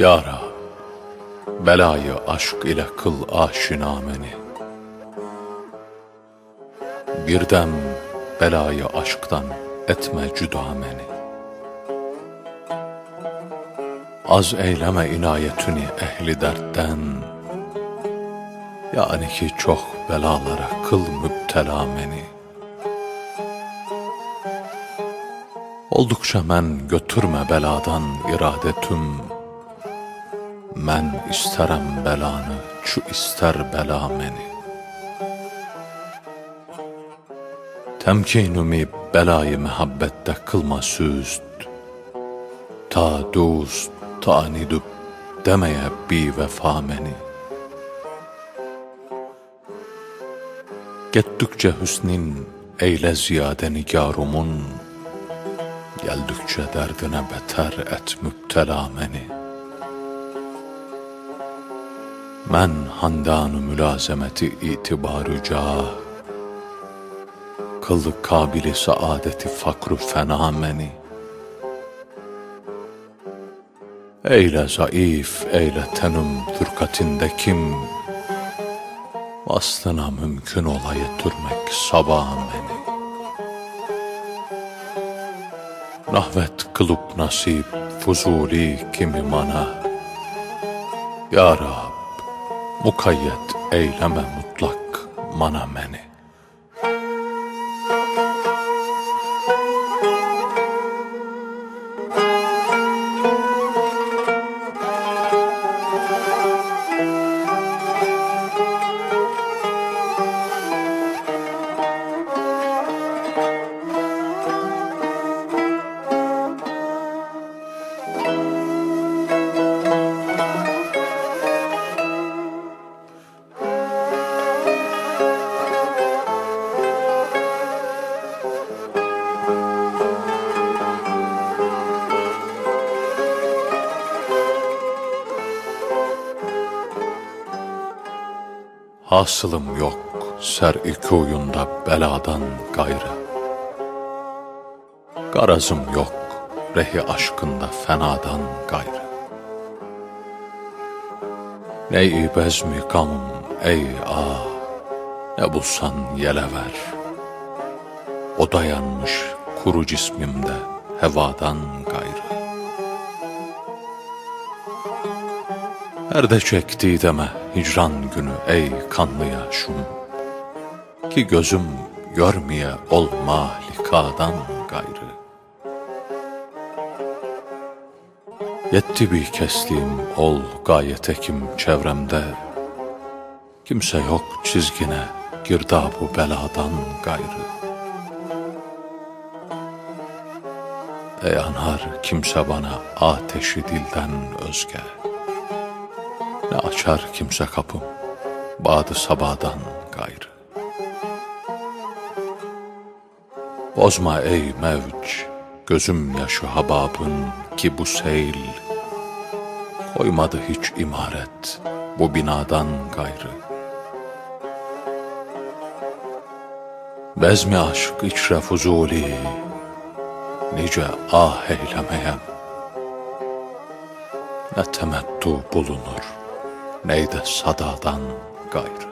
Ya Rab, belayı aşk ile kıl aşina meni. Birdem belayı aşktan etme cüda meni. Az eyleme inayetini ehli dertten, yani ki çok belalara kıl müptela meni. Oldukça men götürme beladan iradetüm, men isterem belanı, çu ister bela meni. Temkinumi belayı mehabbette kılma süst, ta dost, ta nidüp demeye bi vefa meni. Gittikçe hüsnin eyle ziyade nigarumun, geldikçe derdine beter et müptela meni. Men handan-ı mülazemeti itibar-ı cah, kıldı kabili saadeti fakru fena meni. Eyle zayıf, eyle tenüm fırkatinde kim, aslına mümkün olayı türmek sabah meni. Nahvet kılıp nasip fuzuli kimi mana, Ya Rab, mukayyet eyleme mutlak mana meni. Hasılım yok ser iki oyunda beladan gayrı. Garazım yok rehi aşkında fenadan gayrı. Ney bezmi gam ey ah, ne bulsan yele ver. O dayanmış kuru cismimde hevadan gayrı. Erde çekti deme hicran günü ey kanlı yaşum, ki gözüm görmeye olma likadan gayrı. Yetti bir kesliğim ol gayetekim çevremde, kimse yok çizgine girdabı beladan gayrı. Ey anar kimse bana ateşi dilden özge, ne açar kimse kapım badı sabadan gayrı. Bozma ey mevc gözüm yaşı hababın, ki bu seyl koymadı hiç imaret bu binadan gayrı. Bezmi aşk içre fuzuli, nice ah eylemeyem, ne temettu bulunur neyde sadadan gayrı.